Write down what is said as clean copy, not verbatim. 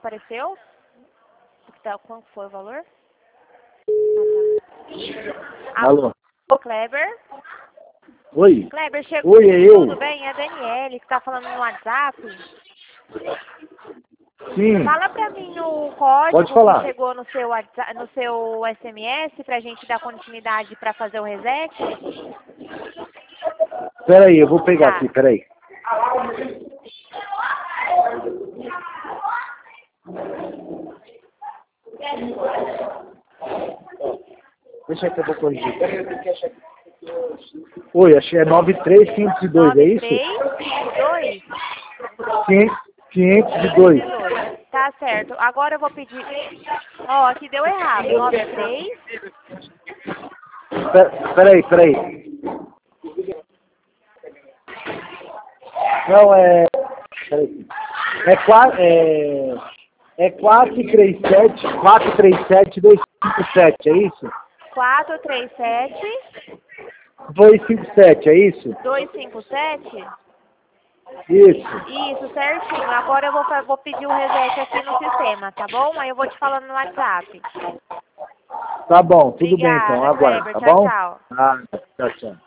apareceu? Quanto foi o valor? Alô? Kleber? Oi? Kleber, chegou. Oi, é eu? Tudo bem? É a Daniele que tá falando no WhatsApp. Sim. Fala pra mim o Pode código falar. que chegou no seu WhatsApp, no seu SMS pra gente dar continuidade pra fazer o reset. Peraí, eu vou pegar Tá. aqui, peraí. Deixa que eu vou corrigir. Peraí, eu tenho que achar aqui. Oi, achei é 93502, é isso? 9352? 502. 502. Tá certo. Agora eu vou pedir. Ó, aqui deu errado. 93. Peraí. Não, peraí. É 437-257, é isso? 437 257, é isso? 257? Isso. Isso, certinho. Agora eu vou pedir o reset aqui no sistema, tá bom? Aí eu vou te falando no WhatsApp. Tá bom, tudo bem então, Obrigada, aguardo, Kleber. tá Tchau, bom? tchau. Ah, tchau.